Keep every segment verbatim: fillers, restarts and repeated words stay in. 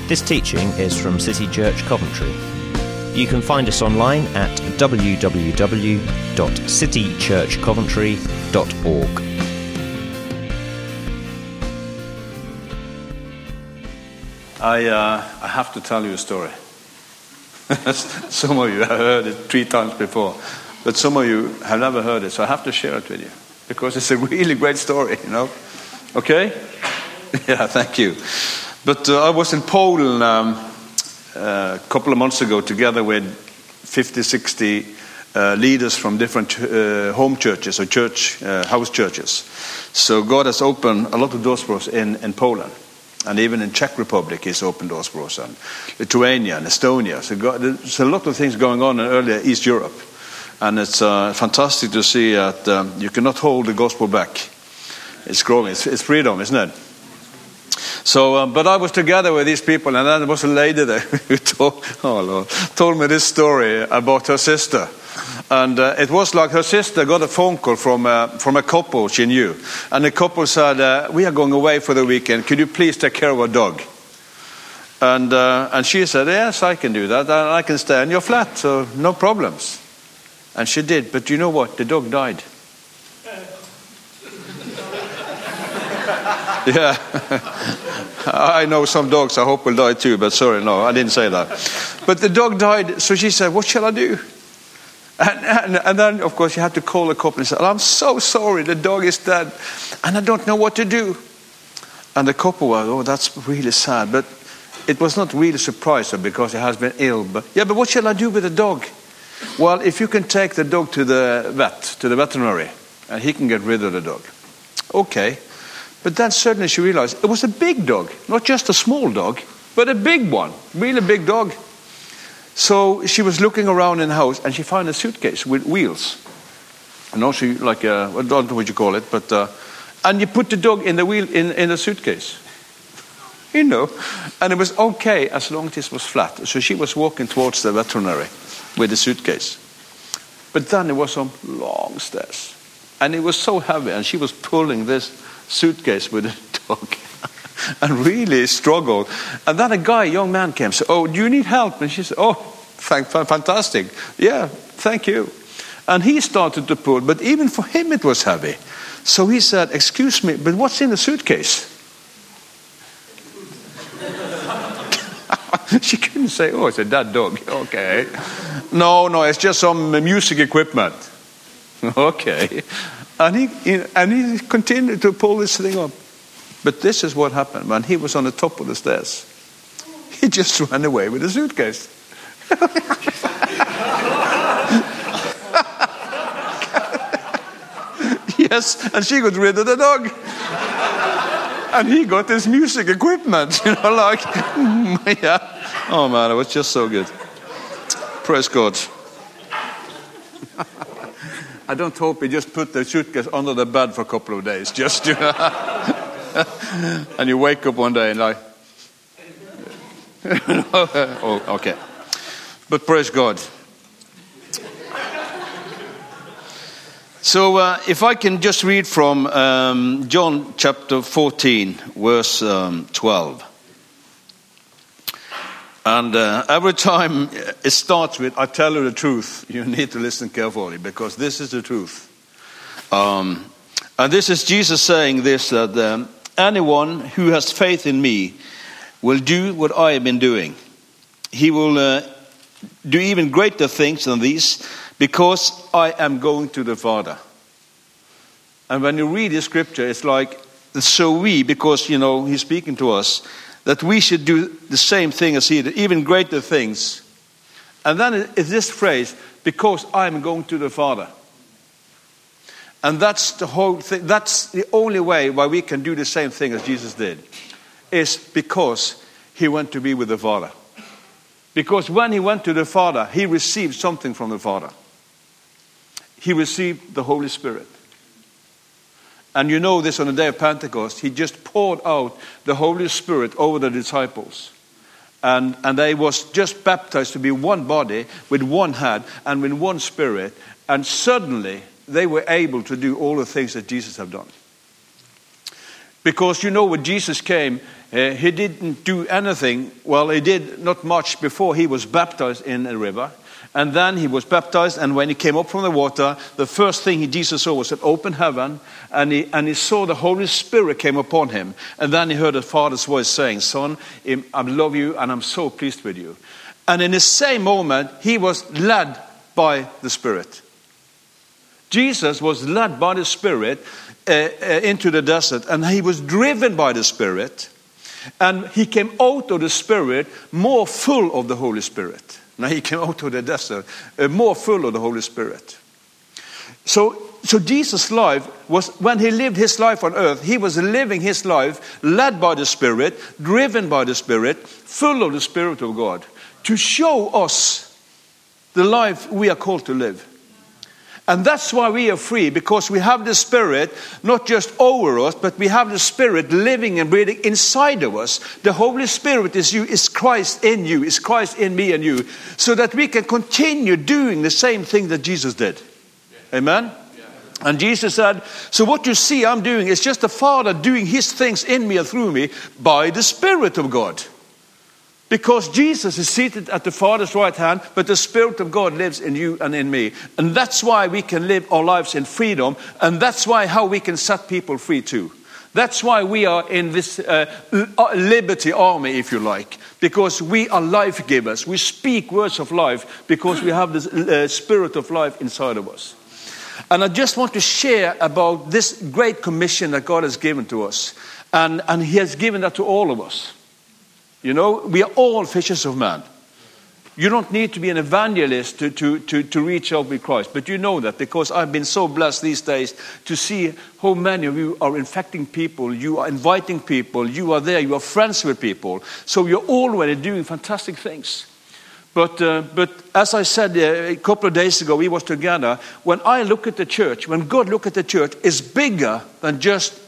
This teaching is from City Church Coventry. You can find us online at w w w dot city church coventry dot org. I uh, I have to tell you a story. Some of you have heard it three times before, but some of you have never heard it, so I have to share it with you because it's a really great story, you know. Okay? Yeah, thank you. But uh, I was in Poland um, uh, a couple of months ago together with fifty, sixty uh, leaders from different uh, home churches or church uh, house churches. So God has opened a lot of doors for us in, in Poland. And even in Czech Republic, He's opened doors for us, and Lithuania and Estonia. So God, there's a lot of things going on in earlier East Europe. And it's uh, fantastic to see that um, you cannot hold the gospel back. It's growing. It's, it's freedom, isn't it? So, uh, but I was together with these people, and then there was a lady there who told, oh Lord, told me this story about her sister. And uh, it was like her sister got a phone call from uh, from a couple she knew. And the couple said, uh, we are going away for the weekend. Could you please take care of our dog? And uh, and she said, yes, I can do that. I can stay in your flat, so no problems. And she did. But you know what? The dog died. Yeah. I know some dogs I hope will die too, but sorry, no, I didn't say that. But the dog died, so she said, what shall I do? And, and, and then, of course, you had to call the couple and say, I'm so sorry, the dog is dead, and I don't know what to do. And the couple was, oh, that's really sad. But it was not really surprising because he has been ill. But yeah, but what shall I do with the dog? Well, if you can take the dog to the vet, to the veterinary, and he can get rid of the dog. Okay. But then suddenly she realized it was a big dog, not just a small dog, but a big one, really big dog. So she was looking around in the house, and she found a suitcase with wheels. And also like a, I don't know what you call it, but uh, and you put the dog in the wheel in in the suitcase, you know, and it was okay as long as it was flat. So she was walking towards the veterinary with the suitcase, but then there was some long stairs, and it was so heavy, and she was pulling this suitcase with a dog and really struggled. And then a guy, a young man came, said, oh, do you need help? And she said, oh, thank, fantastic. Yeah, thank you. And he started to pull, but even for him it was heavy. So he said, excuse me, but what's in the suitcase? She couldn't say, oh, it's a dead dog. Okay. No, no, it's just some music equipment. Okay. And he, and he continued to pull this thing up. But this is what happened. When he was on the top of the stairs, he just ran away with the suitcase. Yes, and she got rid of the dog. And he got his music equipment, you know, like, yeah. Oh man, it was just so good. Praise God. I don't hope he just put the suitcase under the bed for a couple of days, just you know. And you wake up one day and like, oh, okay. But praise God. So uh, if I can just read from um, John chapter fourteen, verse um, twelve. And uh, every time it starts with, I tell you the truth, you need to listen carefully, because this is the truth. Um, and this is Jesus saying this, that um, anyone who has faith in me will do what I have been doing. He will uh, do even greater things than these, because I am going to the Father. And when you read the scripture, it's like, so we, because, you know, he's speaking to us, that we should do the same thing as he did, even greater things. And then it's this phrase, because I'm going to the Father. And that's the whole thing. That's the only way why we can do the same thing as Jesus did, is because he went to be with the Father. Because when he went to the Father, he received something from the Father. He received the Holy Spirit. And you know this, on the day of Pentecost, he just poured out the Holy Spirit over the disciples. And, and they was just baptized to be one body, with one head, and with one spirit. And suddenly, they were able to do all the things that Jesus had done. Because you know, when Jesus came, Uh, he didn't do anything. Well, he did not much before he was baptized in a river. And then he was baptized, and when he came up from the water, the first thing he, Jesus saw was an open heaven, and he, and he saw the Holy Spirit came upon him. And then he heard the Father's voice saying, "Son, I love you, and I'm so pleased with you." And in the same moment, he was led by the Spirit. Jesus was led by the Spirit uh, uh, into the desert, and he was driven by the Spirit. And he came out of the Spirit more full of the Holy Spirit. Now he came out of the desert uh, more full of the Holy Spirit. So, so Jesus' life was, when he lived his life on earth, he was living his life led by the Spirit, driven by the Spirit, full of the Spirit of God, to show us the life we are called to live. And that's why we are free, because we have the Spirit not just over us, but we have the Spirit living and breathing inside of us. The Holy Spirit is you, is Christ in you, is Christ in me and you, so that we can continue doing the same thing that Jesus did. Amen? And Jesus said, so what you see I'm doing is just the Father doing his things in me and through me by the Spirit of God. Because Jesus is seated at the Father's right hand, but the Spirit of God lives in you and in me. And that's why we can live our lives in freedom. And that's why how we can set people free too. That's why we are in this uh, liberty army, if you like. Because we are life givers. We speak words of life because we have the uh, Spirit of life inside of us. And I just want to share about this great commission that God has given to us. And, and he has given that to all of us. You know, we are all fishers of men. You don't need to be an evangelist to, to, to, to reach out with Christ. But you know that because I've been so blessed these days to see how many of you are infecting people. You are inviting people. You are there. You are friends with people. So you're already doing fantastic things. But, uh, but as I said uh, a couple of days ago, we was together. When I look at the church, when God look at the church, it's bigger than just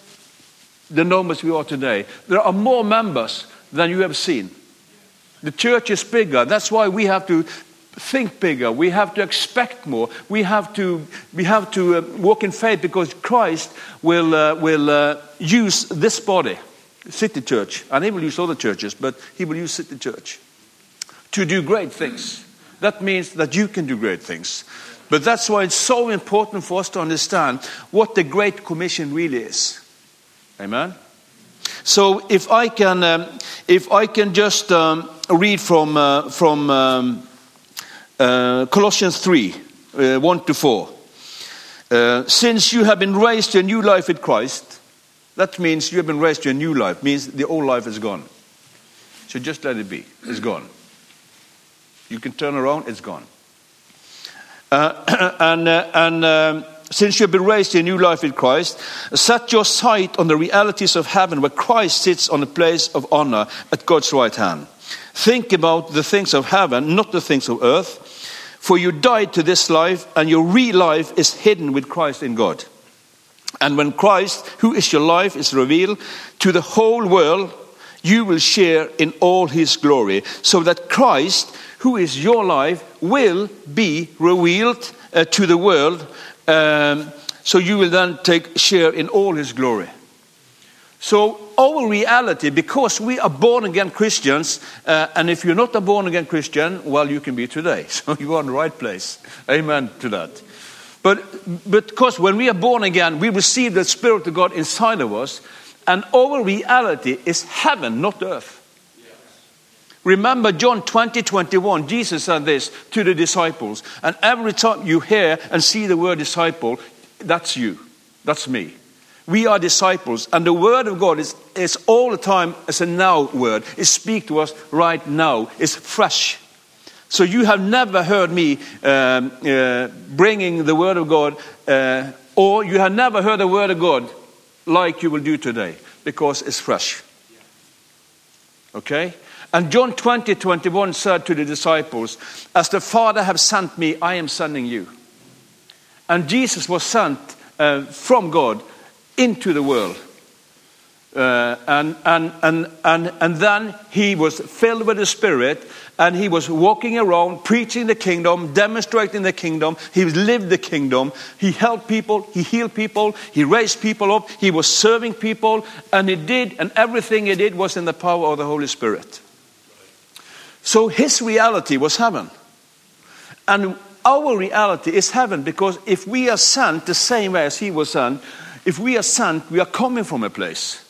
the numbers we are today. There are more members than you have seen. The church is bigger. That's why we have to think bigger. We have to expect more. We have to we have to uh, walk in faith, because Christ will uh, will uh, use this body, City Church, and he will use other churches, but he will use City Church to do great things. That means that you can do great things. But that's why it's so important for us to understand what the Great Commission really is. Amen. So if I can, um, if I can just um, read from uh, from um, uh, Colossians three, uh, one to four. Uh, Since you have been raised to a new life with Christ, that means you have been raised to a new life. Means the old life is gone. So just let it be. It's gone. You can turn around. It's gone. Uh, and uh, and. Um, Since you have been raised to a new life with Christ, set your sight on the realities of heaven, where Christ sits on a place of honor at God's right hand. Think about the things of heaven, not the things of earth. For you died to this life, and your real life is hidden with Christ in God. And when Christ, who is your life, is revealed to the whole world, you will share in all his glory, so that Christ, who is your life, will be revealed uh, to the world. Um, so you will then take share in all his glory. So our reality, because we are born again Christians, uh, and if you're not a born again Christian, well, you can be today. So you are in the right place. Amen to that. But, but because when we are born again, we receive the Spirit of God inside of us, and our reality is heaven, not earth. Remember John twenty, twenty-one, Jesus said this to the disciples. And every time you hear and see the word disciple, that's you. That's me. We are disciples. And the word of God is, is all the time as a now word. It speaks to us right now. It's fresh. So you have never heard me um, uh, bringing the word of God, uh, or you have never heard the word of God like you will do today, because it's fresh. Okay? And John twenty, twenty-one said to the disciples, as the Father has sent me, I am sending you. And Jesus was sent uh, from God into the world. Uh, and, and, and, and, and then he was filled with the Spirit, and he was walking around preaching the kingdom, demonstrating the kingdom. He lived the kingdom. He helped people, he healed people, he raised people up, he was serving people, and he did, and everything he did was in the power of the Holy Spirit. So his reality was heaven. And our reality is heaven, because if we are sent the same way as he was sent, if we are sent, we are coming from a place.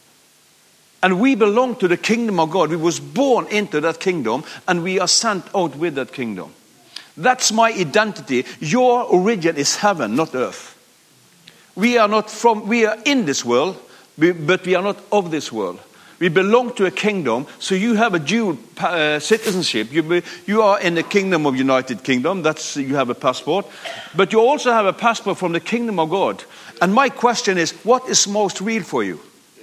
And we belong to the kingdom of God. We was born into that kingdom, and we are sent out with that kingdom. That's my identity. Your origin is heaven, not earth. We are not from, we are in this world, but we are not of this world. We belong to a kingdom, so you have a dual uh, citizenship. You, be, you are in the kingdom of United Kingdom, that's, you have a passport. But you also have a passport from the kingdom of God. And my question is, what is most real for you?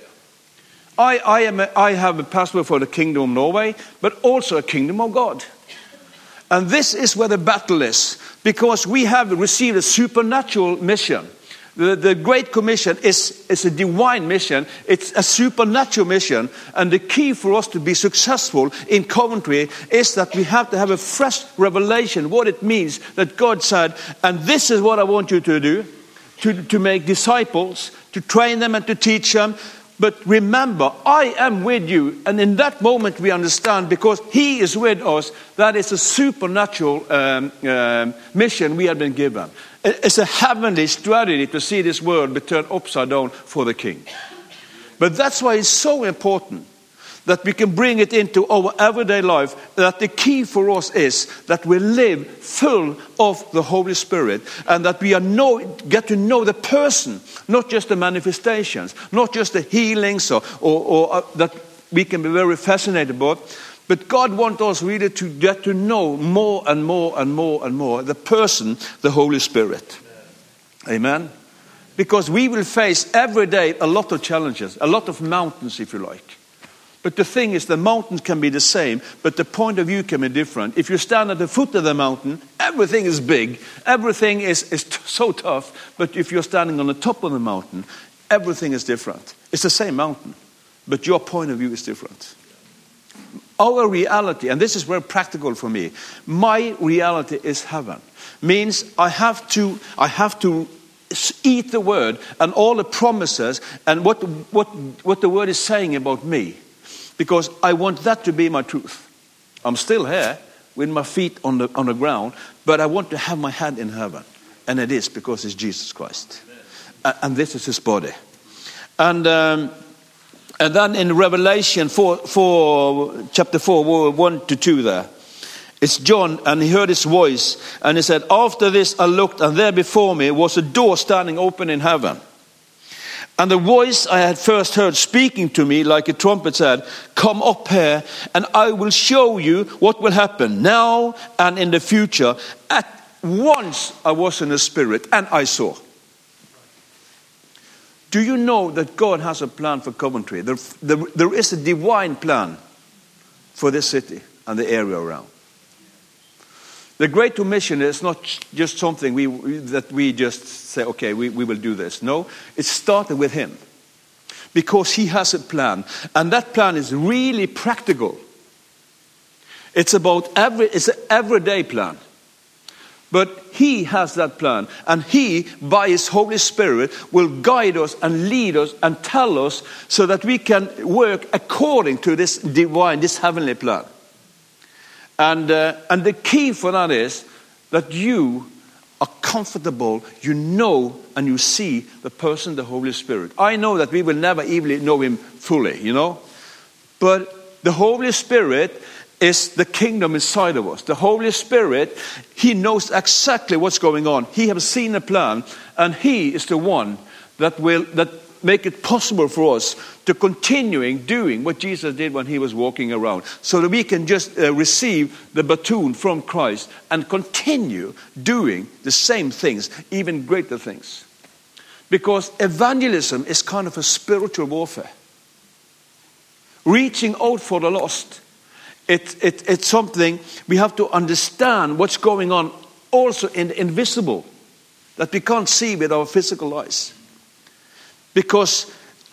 I, I, am a, I have a passport for the kingdom of Norway, but also a kingdom of God. And this is where the battle is, because we have received a supernatural mission. The, the Great Commission is, is a divine mission. It's a supernatural mission. And the key for us to be successful in Coventry is that we have to have a fresh revelation what it means that God said, and this is what I want you to do, to, to make disciples, to train them and to teach them. But remember, I am with you. And in that moment we understand, because he is with us, that is a supernatural um, um, mission we have been given. It's a heavenly strategy to see this world be turned upside down for the King. But that's why it's so important that we can bring it into our everyday life, that the key for us is that we live full of the Holy Spirit, and that we are know, get to know the person, not just the manifestations, not just the healings, or, or, or uh, that we can be very fascinated about. But God wants us really to get to know more and more and more and more the person, the Holy Spirit. Amen? Because we will face every day a lot of challenges, a lot of mountains, if you like. But the thing is, the mountains can be the same, but the point of view can be different. If you stand at the foot of the mountain, everything is big, everything is, is t- so tough. But if you're standing on the top of the mountain, everything is different. It's the same mountain, but your point of view is different. Our reality, and this is very practical for me, my reality is heaven. Means I have to, I have to eat the word and all the promises and what, what, what the word is saying about me. Because I want that to be my truth. I'm still here with my feet on the on the ground, but I want to have my head in heaven. And it is because it's Jesus Christ. And, and this is his body. And um, and then in Revelation four, four, chapter four, one to two there, it's John, and he heard his voice, and he said, after this I looked, and there before me was a door standing open in heaven. And the voice I had first heard speaking to me like a trumpet said, come up here and I will show you what will happen now and in the future. At once I was in the spirit and I saw. Do you know that God has a plan for Coventry? There, there, there is a divine plan for this city and the area around. The Great Commission is not just something we, that we just say, okay, we, we will do this. No, it started with him. Because he has a plan. And that plan is really practical. It's about every, it's an everyday plan. But he has that plan. And he, by his Holy Spirit, will guide us and lead us and tell us so that we can work according to this divine, this heavenly plan. And uh, and the key for that is that you are comfortable, you know and you see the person, the Holy Spirit. I know that we will never even know him fully, you know. But the Holy Spirit is the kingdom inside of us. The Holy Spirit, he knows exactly what's going on. He has seen a plan, and he is the one that will that make it possible for us to continuing doing what Jesus did when he was walking around, so that we can just uh, receive the baton from Christ and continue doing the same things, even greater things. Because evangelism is kind of a spiritual warfare. Reaching out for the lost. It, it, it's something we have to understand what's going on also in the invisible, that we can't see with our physical eyes. Because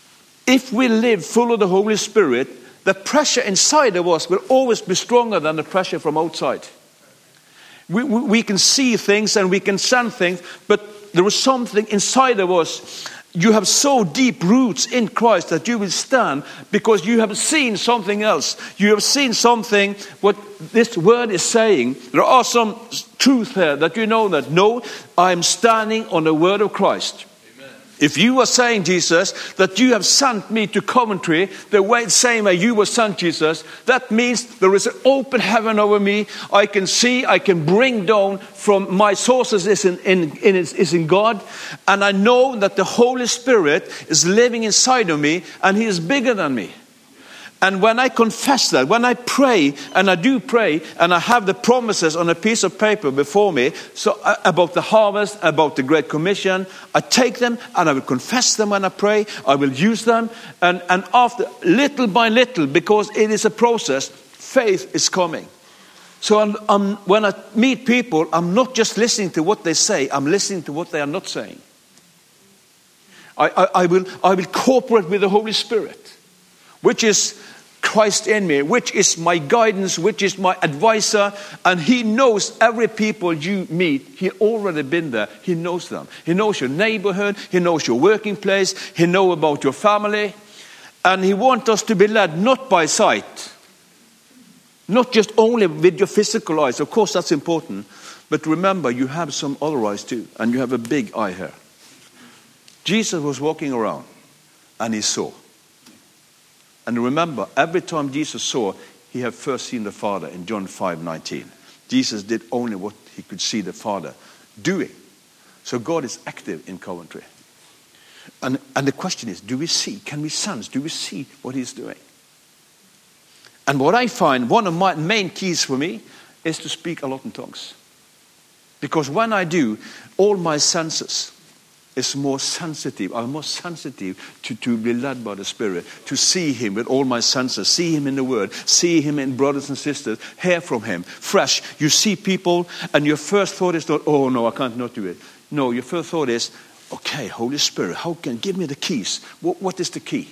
if we live full of the Holy Spirit, the pressure inside of us will always be stronger than the pressure from outside. We, we, we can see things and we can sense things, but there is something inside of us. You have so deep roots in Christ that you will stand because you have seen something else. You have seen something, what this word is saying. There are some truth here that you know that, no, I am standing on the word of Christ. If you are saying, Jesus, that you have sent me to Coventry the way, same way you were sent, Jesus, that means there is an open heaven over me. I can see, I can bring down from my sources is in, in, in, is in God. And I know that the Holy Spirit is living inside of me and He is bigger than me. And when I confess that, when I pray, and I do pray, and I have the promises on a piece of paper before me, so uh, about the harvest, about the Great Commission, I take them and I will confess them when I pray. I will use them, and, and after, little by little, because it is a process, faith is coming. So I'm, I'm, when I meet people, I'm not just listening to what they say, I'm listening to what they are not saying. I, I, I will, I will cooperate with the Holy Spirit, which is Christ in me, which is my guidance, which is my advisor, and He knows every people you meet. He already been there. He knows them. He knows your neighborhood. He knows your working place. He knows about your family. And He wants us to be led not by sight, not just only with your physical eyes. Of course, that's important. But remember, you have some other eyes too, and you have a big eye here. Jesus was walking around, and He saw. And remember, every time Jesus saw, He had first seen the Father in John five nineteen. Jesus did only what He could see the Father doing. So God is active in Coventry. And, and the question is, do we see? Can we sense? Do we see what He's doing? And what I find, one of my main keys for me, is to speak a lot in tongues. Because when I do, all my senses is more sensitive. I'm more sensitive to, to be led by the Spirit, to see Him with all my senses, see Him in the Word, see Him in brothers and sisters, hear from Him, fresh. You see people and your first thought is not, oh no, I can't not do it. No, your first thought is, okay, Holy Spirit, how can, give me the keys. What, what is the key?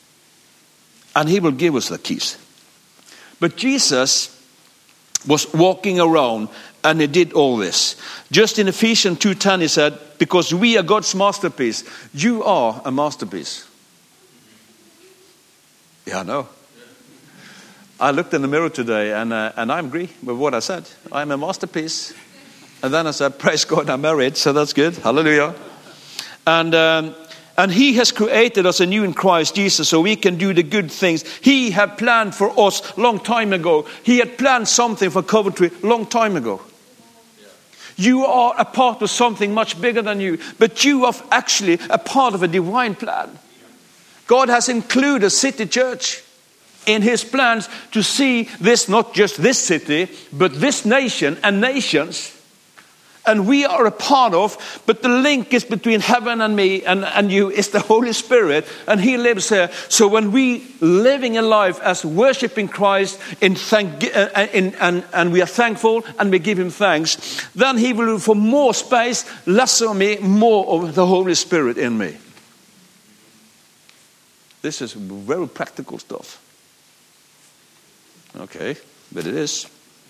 And He will give us the keys. But Jesus was walking around and He did all this. Just in Ephesians two ten He said, because we are God's masterpiece. You are a masterpiece. Yeah, I know. I looked in the mirror today and uh, and I agree with what I said. I'm a masterpiece. And then I said, praise God, I'm married, so that's good. Hallelujah. And um, and He has created us anew in Christ Jesus so we can do the good things He had planned for us long time ago. He had planned something for Coventry long time ago. You are a part of something much bigger than you, but you are actually a part of a divine plan. God has included City Church in His plans to see this, not just this city, but this nation and nations. And we are a part of, but the link is between heaven and me and, and you is the Holy Spirit, and He lives here. So when we living a life as worshiping Christ in thank, uh, in, and, and we are thankful and we give Him thanks, then He will, for more space, less of me, more of the Holy Spirit in me. This is very practical stuff. Okay, but it is.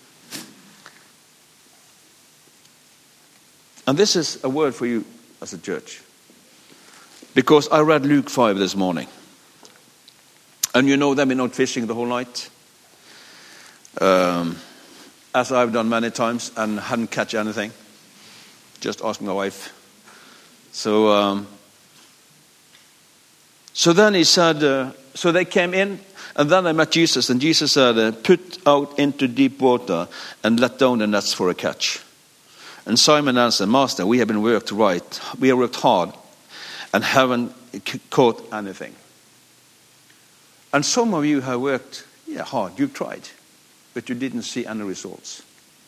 And this is a word for you as a church. Because I read Luke five this morning. And you know they've been out fishing the whole night. Um, as I've done many times and hadn't catch anything. Just ask my wife. So um, so then he said, uh, so they came in and then they met Jesus. And Jesus said, uh, put out into deep water and let down the nets for a catch. And Simon answered, Master, we have been worked right. We have worked hard and haven't caught anything. And some of you have worked yeah, hard. You tried, but you didn't see any results.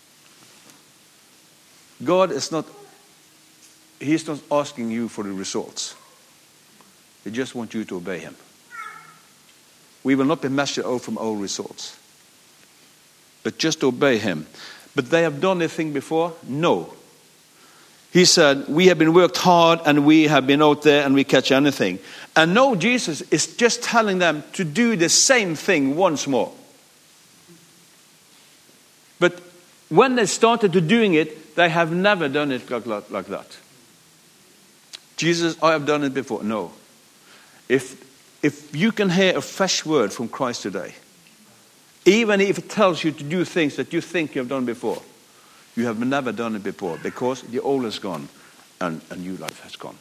God is not, He's not asking you for the results. He just wants you to obey Him. We will not be measured out from our results, but just obey Him. But they have done a thing before? No. He said, we have been worked hard and we have been out there and we catch anything. And now Jesus is just telling them to do the same thing once more. But when they started to doing it, they have never done it like, like, like that. Jesus, I have done it before. No. If, if you can hear a fresh word from Christ today, even if it tells you to do things that you think you have done before, you have never done it before, because the old is gone and a new life has gone.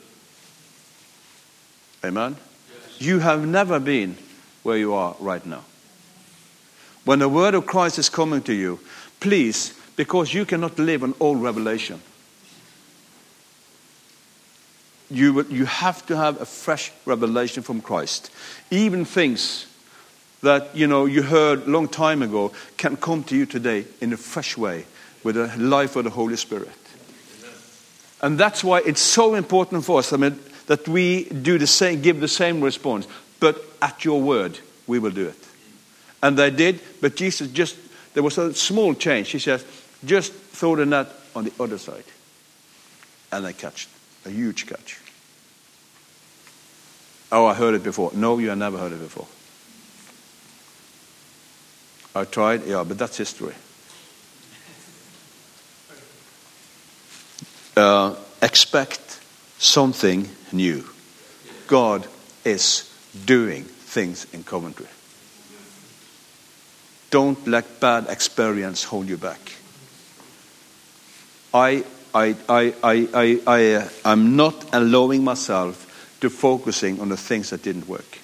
Amen? Yes. You have never been where you are right now. When the word of Christ is coming to you, please, because you cannot live on old revelation, you, you have to have a fresh revelation from Christ. Even things that, you know, you heard a long time ago can come to you today in a fresh way with the life of the Holy Spirit. Amen. And that's why it's so important for us, I mean, that we do the same, give the same response. But at your word, we will do it. And they did, but Jesus just, there was a small change. He says, just throw the net on the other side. And they catch a huge catch. Oh, I heard it before. No, you have never heard it before. I tried, yeah, but that's history. Uh, expect something new. God is doing things in Coventry. Don't let bad experience hold you back. I, I, I, I, I, I, uh, I'm not allowing myself to focusing on the things that didn't work.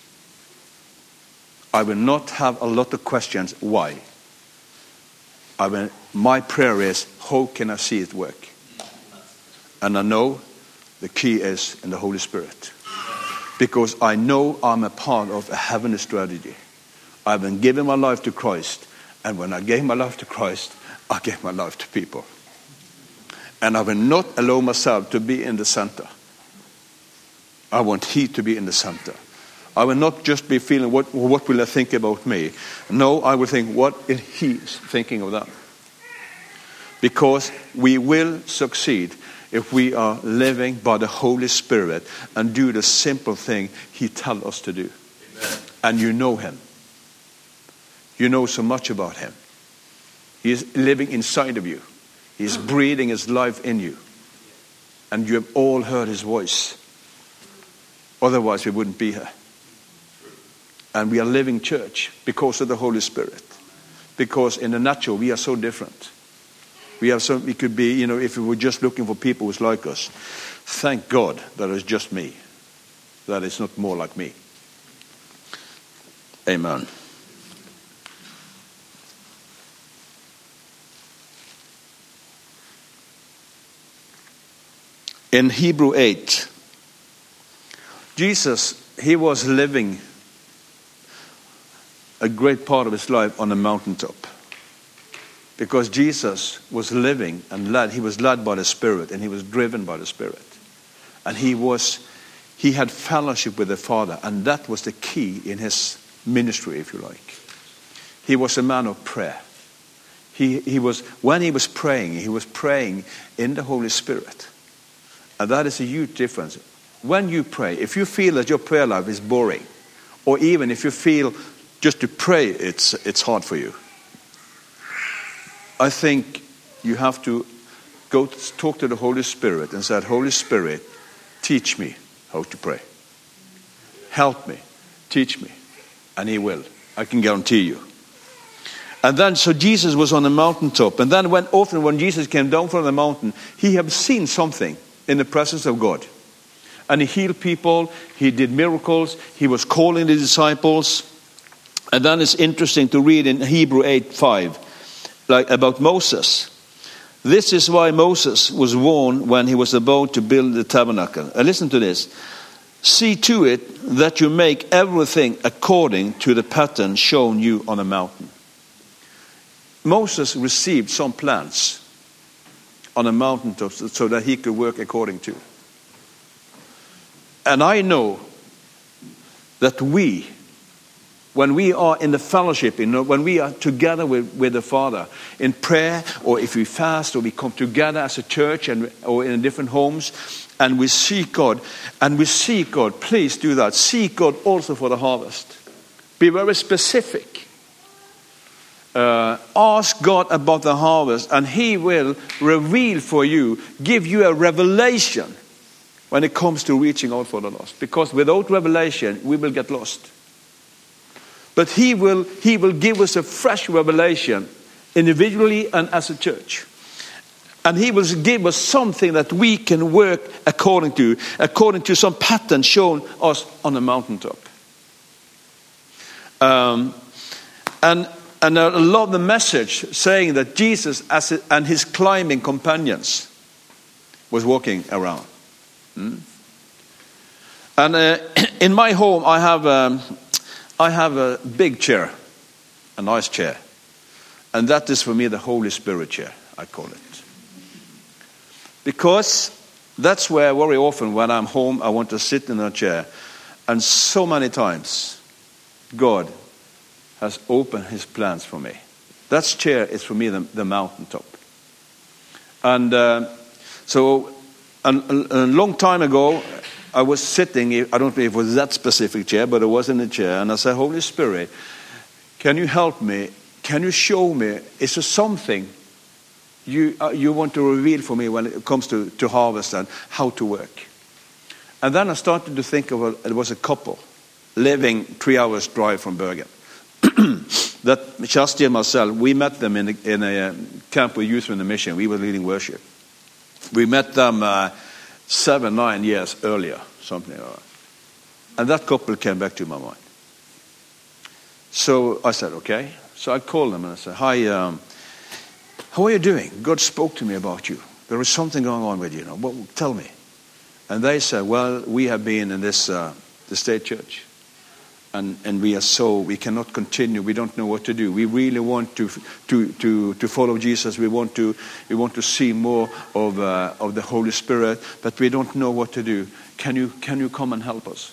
I will not have a lot of questions. Why? I will, my prayer is, how can I see it work? And I know the key is in the Holy Spirit. Because I know I'm a part of a heavenly strategy. I've been giving my life to Christ. And when I gave my life to Christ, I gave my life to people. And I will not allow myself to be in the center. I want He to be in the center. I will not just be feeling, what, what will I think about me? No, I will think, what is He thinking of them? Because we will succeed if we are living by the Holy Spirit and do the simple thing He tells us to do. Amen. And you know Him. You know so much about Him. He is living inside of you. He is breathing His life in you. And you have all heard His voice. Otherwise we wouldn't be here. And we are living church because of the Holy Spirit. Because in the natural we are so different. We have some, we could be, you know, if we were just looking for people who's like us. Thank God that it's just me. That it's not more like me. Amen. In Hebrew eight, Jesus, he was living a great part of his life on a mountaintop. Because Jesus was living and led, he was led by the Spirit and he was driven by the Spirit. And he was, he had fellowship with the Father, and that was the key in his ministry, if you like. He was a man of prayer. He, he was, when he was praying, he was praying in the Holy Spirit. And that is a huge difference. When you pray, if you feel that your prayer life is boring, or even if you feel just to pray, it's it's hard for you, I think you have to go to talk to the Holy Spirit and say, Holy Spirit, teach me how to pray. Help me, teach me. And He will. I can guarantee you. And then, so Jesus was on the mountaintop. And then when often when Jesus came down from the mountain, He had seen something in the presence of God. And He healed people. He did miracles. He was calling the disciples. And then it's interesting to read in Hebrew eight five. Like about Moses. This is why Moses was warned when he was about to build the tabernacle. And listen to this. See to it that you make everything according to the pattern shown you on the mountain. Moses received some plans on a mountaintop so that he could work according to. And I know that we when we are in the fellowship, you know, when we are together with, with the Father in prayer, or if we fast, or we come together as a church and or in different homes, and we seek God, and we seek God, please do that. Seek God also for the harvest. Be very specific. Uh, ask God about the harvest, and He will reveal for you, give you a revelation when it comes to reaching out for the lost. Because without revelation, we will get lost. But He will, He will give us a fresh revelation, individually and as a church. And He will give us something that we can work according to, according to some pattern shown us on the mountaintop. Um, and and I love the message saying that Jesus as a, and His climbing companions was walking around. Hmm? And uh, in my home, I have um, I have a big chair, a nice chair, and that is for me the Holy Spirit chair, I call it. Because that's where very often when I'm home, I want to sit in a chair. And so many times, God has opened His plans for me. That chair is for me the, the mountaintop. And uh, so a, a long time ago, I was sitting, I don't know if it was that specific chair, but I was in a chair. And I said, Holy Spirit, can you help me? Can you show me? Is there something You uh, you want to reveal for me when it comes to, to harvest and how to work? And then I started to think of a, it was a couple living three hours drive from Bergen. That Kjersti and myself, we met them in a, in a camp with Youth in the Mission. We were leading worship. We met them uh, seven, nine years earlier, something like that. And that couple came back to my mind. So I said, okay. So I called them and I said, hi, um, how are you doing? God spoke to me about you. There is something going on with you. Now. Well, tell me. And they said, well, we have been in this uh, the state church. And, and we are so, we cannot continue. We don't know what to do. We really want to to to, to follow Jesus. We want to we want to see more of uh, of the Holy Spirit, but we don't know what to do. Can you can you come and help us?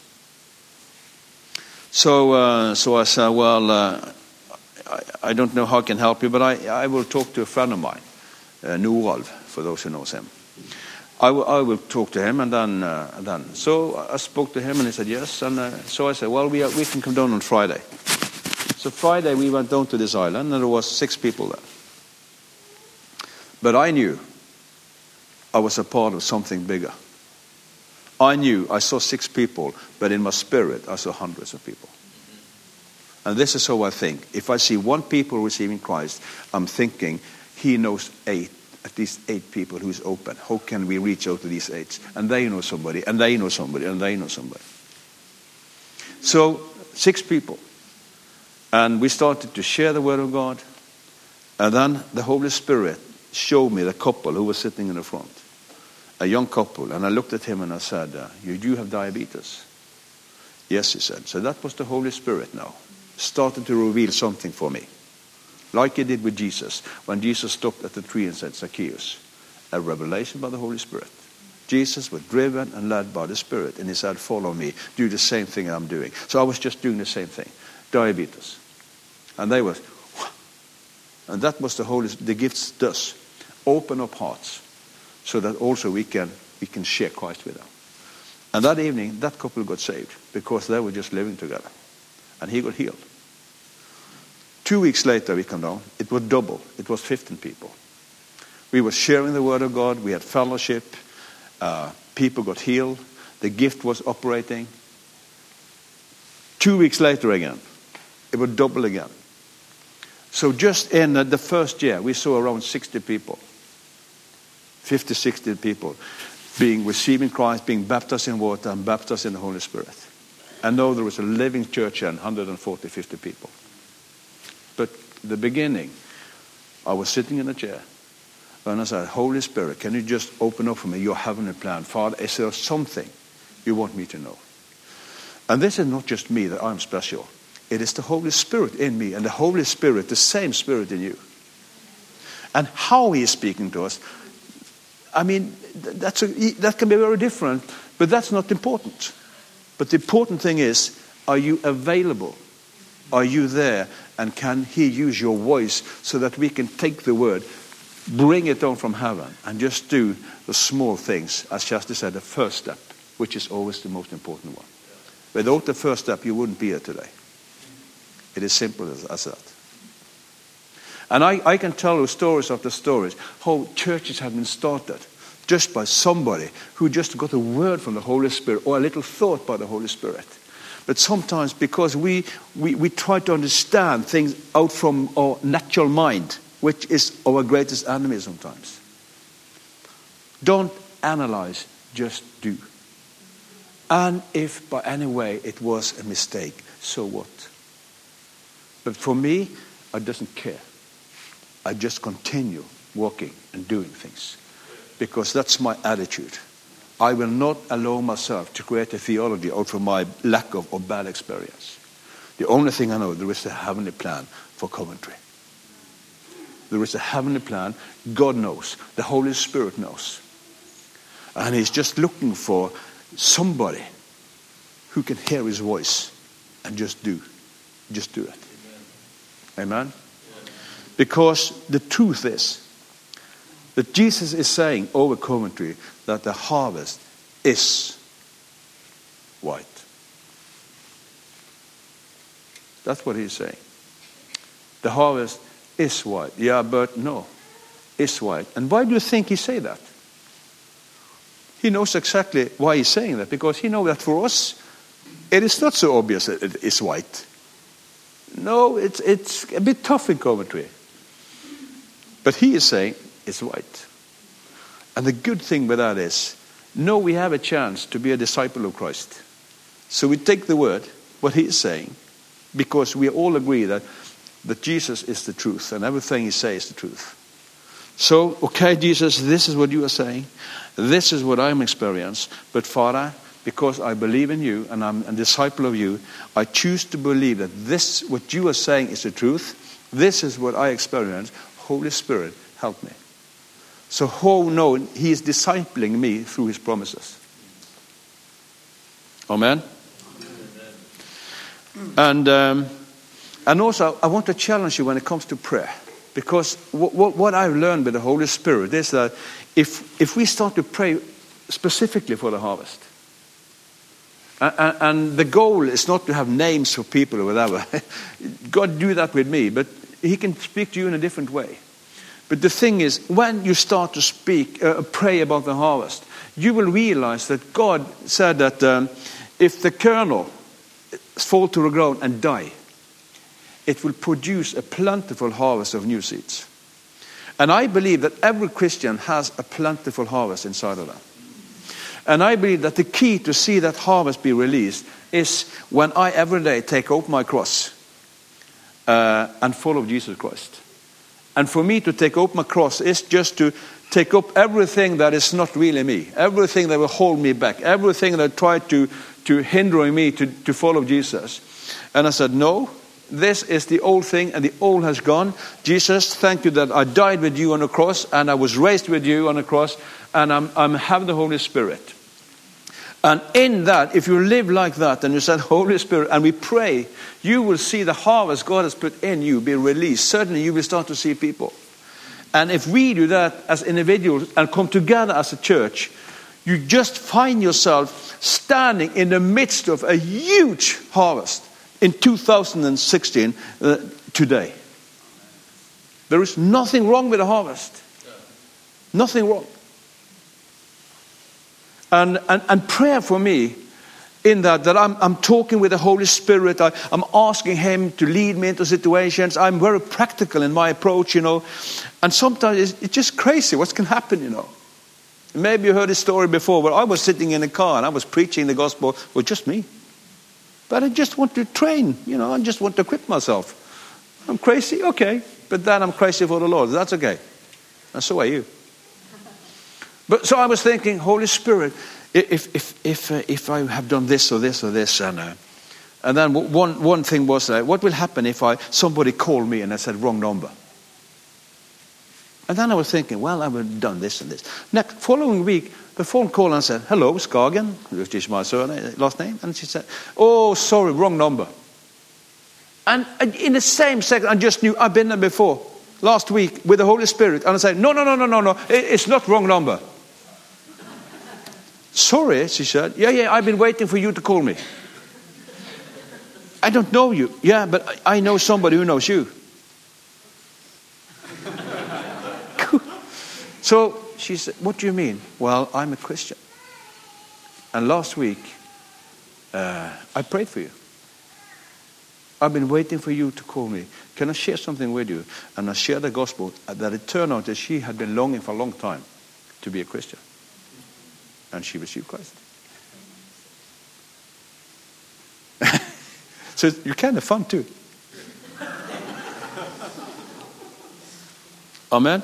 So uh, so I said, well, uh, I, I don't know how I can help you, but I, I will talk to a friend of mine, uh, Noralv, for those who knows him. I will, I will talk to him, and then, uh, and then. So I spoke to him, and he said yes. And uh, so I said, well, we are, we can come down on Friday. So Friday we went down to this island, and there was six people there. But I knew I was a part of something bigger. I knew I saw six people, but in my spirit I saw hundreds of people. And this is how I think. If I see one people receiving Christ, I'm thinking He knows eight. At least eight people who's open. How can we reach out to these eight? And they know somebody, and they know somebody, and they know somebody. So, six people. And we started to share the Word of God. And then the Holy Spirit showed me the couple who was sitting in the front. A young couple. And I looked at him and I said, uh, you do have diabetes? Yes, he said. So that was the Holy Spirit now. Started to reveal something for me. Like He did with Jesus, when Jesus stopped at the tree and said, Zacchaeus, a revelation by the Holy Spirit. Jesus was driven and led by the Spirit, and He said, follow me, do the same thing I'm doing. So I was just doing the same thing, diabetes. And they were, and that was the Holy, the gifts does, open up hearts, so that also we can, we can share Christ with them. And that evening, that couple got saved, because they were just living together. And he got healed. Two weeks later we come down, it was double, it was fifteen people. We were sharing the Word of God, we had fellowship, uh, people got healed, the gift was operating. Two weeks later again, it was double again. So just in uh, the first year, we saw around sixty people, fifty, sixty people being receiving Christ, being baptized in water and baptized in the Holy Spirit. And now there was a living church and one hundred forty, fifty people. But the beginning, I was sitting in a chair, and I said, Holy Spirit, can you just open up for me your heavenly plan? Father, is there something you want me to know? And this is not just me, that I'm special. It is the Holy Spirit in me, and the Holy Spirit, the same Spirit in you. And how He is speaking to us, I mean, that's a, that can be very different, but that's not important. But the important thing is, are you available? Are you there? And can he use your voice so that we can take the word, bring it down from heaven, and just do the small things, as Kjersti said, the first step, which is always the most important one. Without the first step, you wouldn't be here today. It is simple as, as that. And I, I can tell you stories after stories, how churches have been started just by somebody who just got a word from the Holy Spirit or a little thought by the Holy Spirit. But sometimes because we, we, we try to understand things out from our natural mind, which is our greatest enemy sometimes. Don't analyze, just do. And if by any way it was a mistake, so what? But for me, I doesn't care. I just continue walking and doing things. Because that's my attitude. I will not allow myself to create a theology out of my lack of or bad experience. The only thing I know, there is a heavenly plan for Coventry. There is a heavenly plan. God knows. The Holy Spirit knows. And he's just looking for somebody who can hear his voice and just do. Just do it. Amen? Amen? Because the truth is that Jesus is saying over Coventry that the harvest is white. That's what he's saying. The harvest is white. Yeah, but no, it's white. And why do you think he say that? He knows exactly why he's saying that, because he knows that for us, it is not so obvious that it is white. No, it's, it's a bit tough in Coventry. But he is saying it's white. And the good thing with that is, no, we have a chance to be a disciple of Christ. So we take the word, what he is saying, because we all agree that, that Jesus is the truth, and everything he says is the truth. So, okay, Jesus, this is what you are saying. This is what I'm experiencing. But Father, because I believe in you and I'm a disciple of you, I choose to believe that this, what you are saying, is the truth. This is what I experience. Holy Spirit, help me. So how know he is discipling me through his promises. Amen? Amen. And um, and also I want to challenge you when it comes to prayer. Because what, what, what I've learned with the Holy Spirit is that if if we start to pray specifically for the harvest, and, and the goal is not to have names for people or whatever. God do that with me, but he can speak to you in a different way. But the thing is, when you start to speak, uh, pray about the harvest, you will realize that God said that um, if the kernel fall to the ground and die, it will produce a plentiful harvest of new seeds. And I believe that every Christian has a plentiful harvest inside of them. And I believe that the key to see that harvest be released is when I every day take up my cross uh, and follow Jesus Christ. And for me to take up my cross is just to take up everything that is not really me, everything that will hold me back, everything that tried to, to hinder me to, to follow Jesus. And I said, no, this is the old thing and the old has gone. Jesus, thank you that I died with you on the cross and I was raised with you on the cross and I'm, I'm have the Holy Spirit. And in that, if you live like that and you said, Holy Spirit, and we pray, you will see the harvest God has put in you be released. Certainly you will start to see people. And if we do that as individuals and come together as a church, you just find yourself standing in the midst of a huge harvest in two thousand sixteen uh, today. There is nothing wrong with the harvest. Nothing wrong. And, and, and prayer for me, in that, that I'm, I'm talking with the Holy Spirit, I, I'm asking him to lead me into situations. I'm very practical in my approach, you know. And sometimes it's, it's just crazy what can happen, you know. Maybe you heard this story before where I was sitting in a car and I was preaching the gospel with just me. But I just want to train, you know, I just want to equip myself. I'm crazy, okay. But then I'm crazy for the Lord, that's okay. And so are you. But so I was thinking, Holy Spirit, if if if uh, if I have done this or this or this, and uh, and then one one thing was that, uh, what will happen if I somebody called me and I said wrong number? And then I was thinking, well, I would have done this and this. Next following week, the phone called and said, hello, Skagen, which is my surname, last name, and she said, oh, sorry, wrong number. And in the same second, I just knew, I've been there before, last week with the Holy Spirit. And I said, no, no, no, no, no, no, it's not wrong number. Sorry, she said. Yeah, yeah, I've been waiting for you to call me. I don't know you. Yeah, but I know somebody who knows you. So she said, what do you mean? Well, I'm a Christian. And last week, uh, I prayed for you. I've been waiting for you to call me. Can I share something with you? And I shared the gospel that it turned out that she had been longing for a long time to be a Christian. And she received Christ. So you're kind of fun too. Amen?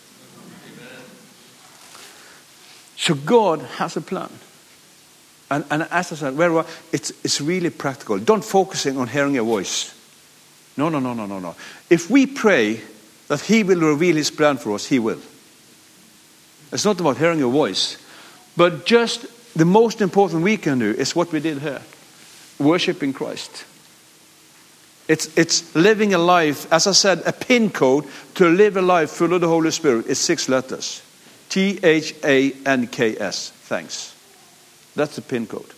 So God has a plan. And, and as I said, well, it's, it's really practical. Don't focusing on hearing a voice. No, no, no, no, no, no. If we pray that he will reveal his plan for us, he will. It's not about hearing a voice. But just the most important we can do is what we did here. Worshipping Christ. It's, it's living a life, as I said, a pin code to live a life full of the Holy Spirit is six letters. T H A N K S. Thanks. That's the pin code.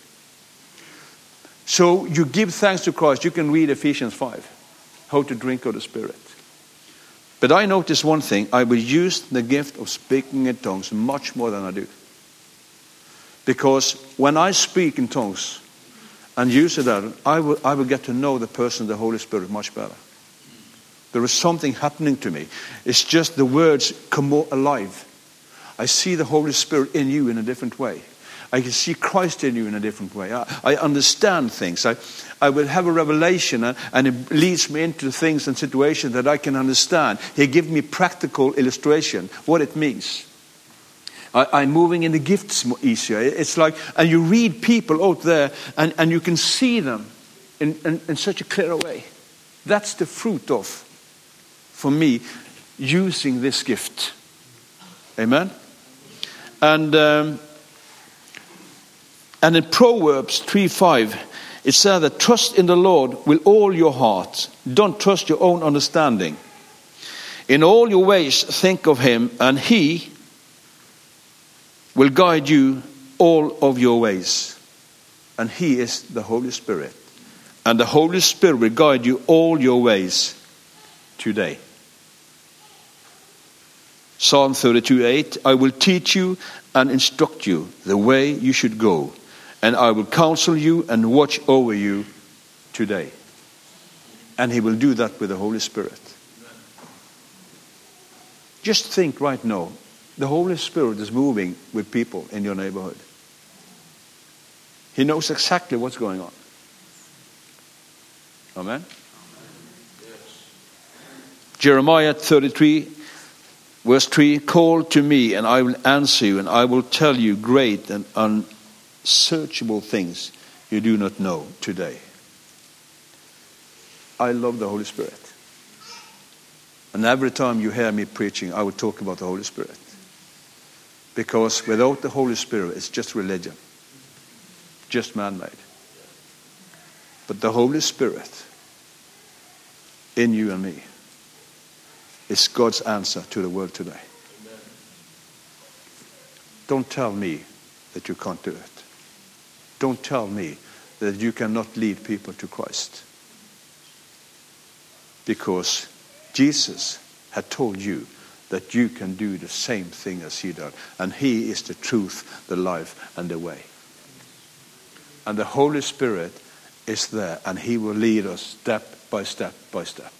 So you give thanks to Christ. You can read Ephesians five. How to drink of the Spirit. But I notice one thing. I will use the gift of speaking in tongues much more than I do. Because when I speak in tongues and use it out, I will, I will get to know the person, the Holy Spirit, much better. There is something happening to me. It's just the words come more alive. I see the Holy Spirit in you in a different way. I can see Christ in you in a different way. I, I understand things. I, I will have a revelation and, and it leads me into things and situations that I can understand. He gives me practical illustration, what it means. I, I'm moving in the gifts more easier. It's like, and you read people out there and, and you can see them in, in, in such a clear way. That's the fruit of, for me, using this gift. Amen? And... Um, And in Proverbs three five, it says that trust in the Lord with all your heart. Don't trust your own understanding. In all your ways think of him, and he will guide you all of your ways. And he is the Holy Spirit. And the Holy Spirit will guide you all your ways today. Psalm thirty-two eight, I will teach you and instruct you the way you should go. And I will counsel you and watch over you today. And he will do that with the Holy Spirit. Just think right now. The Holy Spirit is moving with people in your neighborhood. He knows exactly what's going on. Amen? Yes. Jeremiah thirty-three, verse three, call to me and I will answer you and I will tell you great and unsearchable searchable things you do not know today. I love the Holy Spirit. And every time you hear me preaching, I would talk about the Holy Spirit. Because without the Holy Spirit, it's just religion. Just man-made. But the Holy Spirit in you and me is God's answer to the world today. Amen. Don't tell me that you can't do it. Don't tell me that you cannot lead people to Christ. Because Jesus had told you that you can do the same thing as he did. And he is the truth, the life, and the way. And the Holy Spirit is there, and he will lead us step by step by step.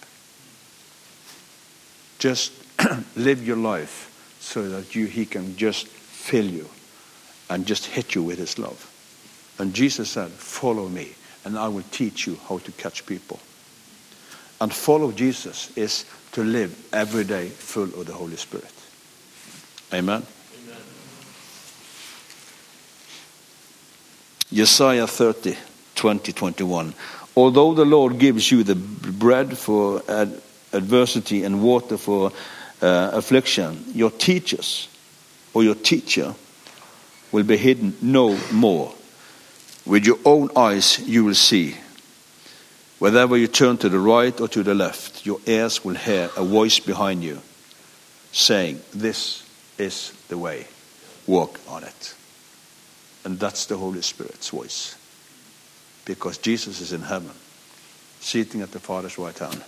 Just live your life so that you, he can just fill you and just hit you with his love. And Jesus said, follow me, and I will teach you how to catch people. And follow Jesus is to live every day full of the Holy Spirit. Amen? Amen. Isaiah thirty, twenty, twenty-one. Although the Lord gives you the bread for ad- adversity and water for uh, affliction, your teachers or your teacher will be hidden no more. With your own eyes you will see. Wherever you turn to the right or to the left, your ears will hear a voice behind you saying, this is the way. Walk on it. And that's the Holy Spirit's voice. Because Jesus is in heaven, sitting at the Father's right hand.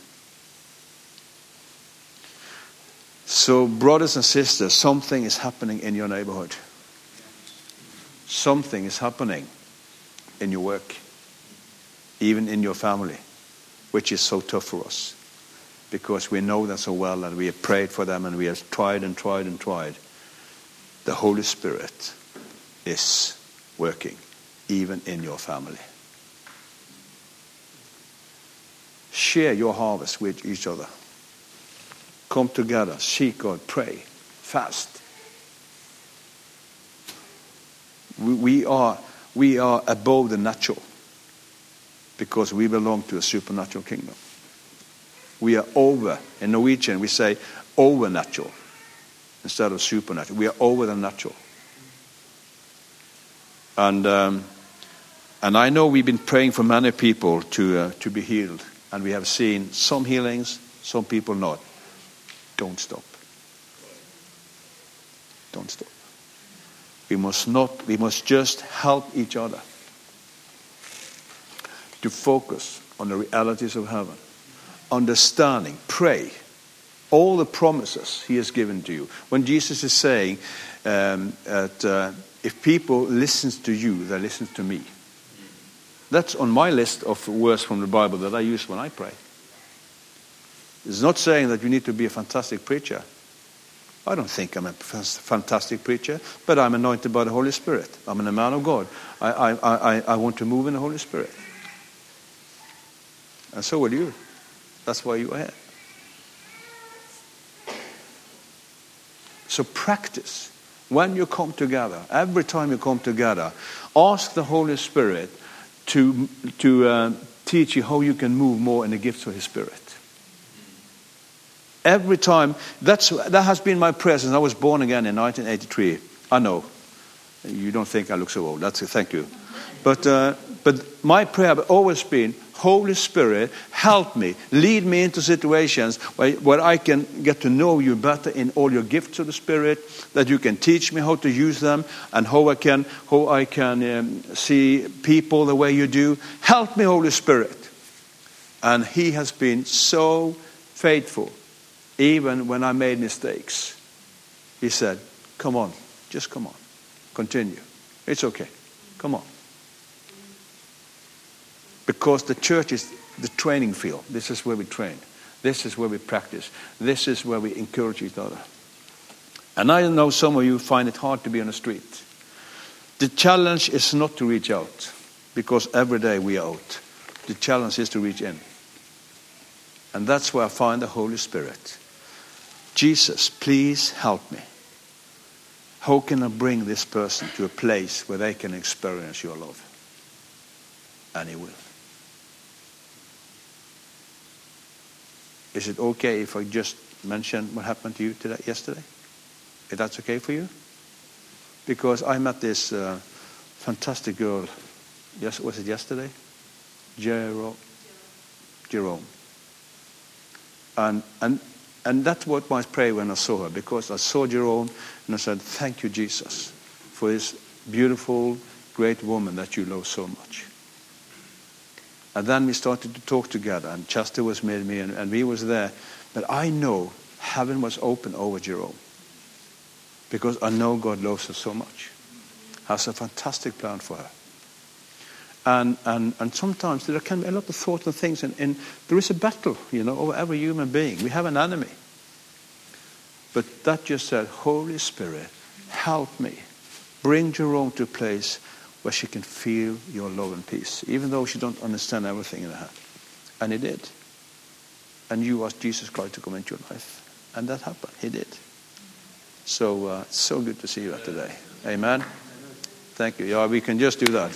So, brothers and sisters, something is happening in your neighborhood. Something is happening in your work, even in your family, which is so tough for us. Because we know them so well and we have prayed for them and we have tried and tried and tried. The Holy Spirit is working, even in your family. Share your harvest with each other. Come together, seek God, pray, fast. We, we are we are above the natural because we belong to a supernatural kingdom. We are over. In Norwegian, we say overnatural instead of supernatural. We are over the natural. And um, and I know we've been praying for many people to uh, to be healed, and we have seen some healings, some people not. Don't stop. Don't stop. We must not. We must just help each other to focus on the realities of heaven, understanding, pray, all the promises He has given to you. When Jesus is saying um, that uh, if people listen to you, they listen to me. That's on my list of words from the Bible that I use when I pray. It's not saying that you need to be a fantastic preacher. I don't think I'm a fantastic preacher, but I'm anointed by the Holy Spirit. I'm a man of God. I, I, I, I want to move in the Holy Spirit. And so will you. That's why you are here. So practice. When you come together, every time you come together, ask the Holy Spirit to, to uh, teach you how you can move more in the gifts of His Spirit. Every time, that's that has been my prayer since I was born again in nineteen eighty-three. I know, you don't think I look so old. That's it. Thank you. But uh, but my prayer has always been, Holy Spirit, help me, lead me into situations where, where I can get to know you better in all your gifts of the Spirit, that you can teach me how to use them and how I can how I can um, see people the way you do. Help me, Holy Spirit. And He has been so faithful. Even when I made mistakes, He said, come on, just come on. Continue. It's okay. Come on. Because the church is the training field. This is where we train. This is where we practice. This is where we encourage each other. And I know some of you find it hard to be on the street. The challenge is not to reach out, because every day we are out. The challenge is to reach in. And that's where I find the Holy Spirit. Jesus, please help me. How can I bring this person to a place where they can experience your love? And He will. Is it okay if I just mention what happened to you today, yesterday? If that's okay for you? Because I met this uh, fantastic girl. Yes, was it yesterday? Jerome. Jerome. And and and that's what my prayer when I saw her, because I saw Jerome and I said, thank you, Jesus, for this beautiful, great woman that you love so much. And then we started to talk together, and Chester was with me, and, and we was there. But I know heaven was open over Jerome, because I know God loves her so much, has a fantastic plan for her. And and and sometimes there can be a lot of thoughts and things, and, and there is a battle, you know, over every human being. We have an enemy. But that just said, Holy Spirit, help me. Bring Jerome to a place where she can feel your love and peace, even though she don't understand everything in her head. And He did. And you asked Jesus Christ to come into your life. And that happened. He did. So uh, it's so good to see you today. Amen. Thank you. Yeah, we can just do that.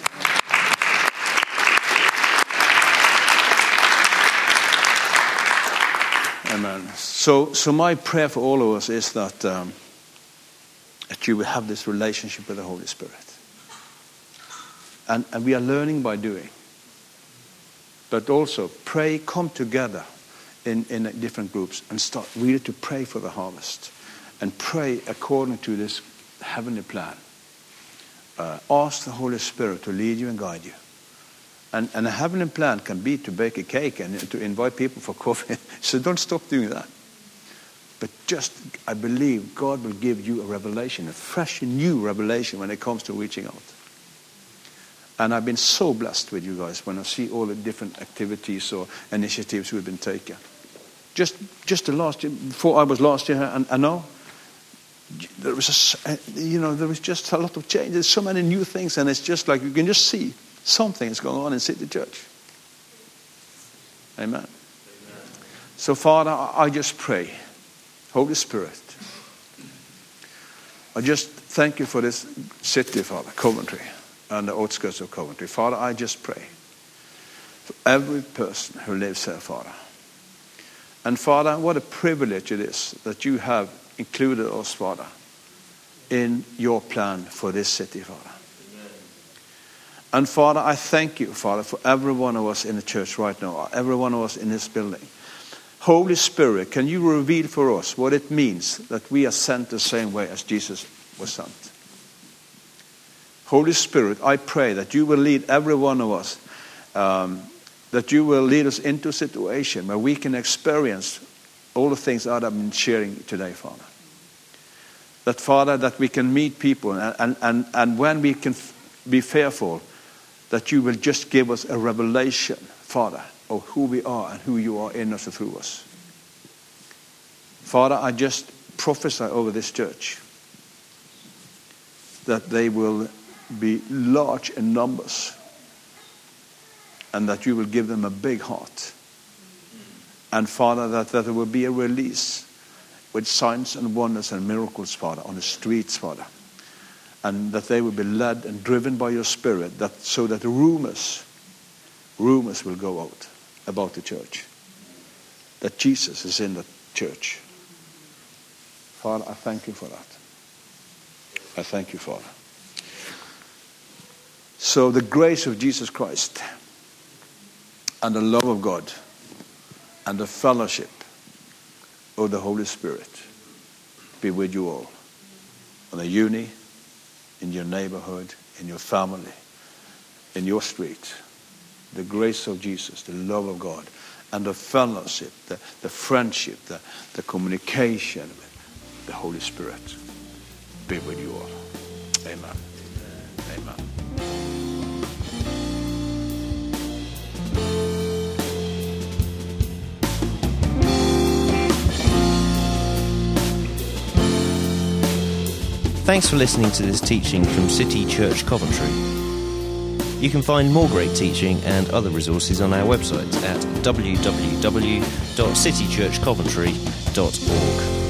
Amen. So, so my prayer for all of us is that um, that you will have this relationship with the Holy Spirit, and and we are learning by doing. But also pray, come together in, in different groups and start really to pray for the harvest. And pray according to this heavenly plan. Uh, ask the Holy Spirit to lead you and guide you. And, and a heavenly plan can be to bake a cake and to invite people for coffee. So don't stop doing that. But just, I believe God will give you a revelation, a fresh, new revelation when it comes to reaching out. And I've been so blessed with you guys when I see all the different activities or initiatives we've been taking. Just just the last year, before I was last year, and I know, there was a, you know, there was just a lot of change. There's so many new things, and it's just like you can just see something is going on in City Church. Amen. Amen. So, Father, I just pray, Holy Spirit, I just thank you for this city, Father, Coventry, and the outskirts of Coventry. Father, I just pray for every person who lives here, Father. And Father, what a privilege it is that you have included us, Father, in your plan for this city, Father. Amen. And Father, I thank you, Father, for every one of us in the church right now, every one of us in this building. Holy Spirit, can you reveal for us what it means that we are sent the same way as Jesus was sent? Holy Spirit, I pray that you will lead every one of us, um, that you will lead us into a situation where we can experience all the things that I've been sharing today, Father. That, Father, that we can meet people, and, and, and, and when we can f- be fearful, that you will just give us a revelation, Father, of who we are and who you are in us and through us. Father, I just prophesy over this church that they will be large in numbers, and that you will give them a big heart. And Father, that, that there will be a release with signs and wonders and miracles, Father, on the streets, Father. And that they will be led and driven by your Spirit, that so that rumors, rumors will go out about the church. That Jesus is in the church. Father, I thank you for that. I thank you, Father. So the grace of Jesus Christ and the love of God and the fellowship of the Holy Spirit be with you all. In the uni, in your neighborhood, in your family, in your street. The grace of Jesus, the love of God, and the fellowship, the, the friendship, the, the communication with the Holy Spirit be with you all. Amen. Amen. Thanks for listening to this teaching from City Church Coventry. You can find more great teaching and other resources on our website at w w w dot city church coventry dot org.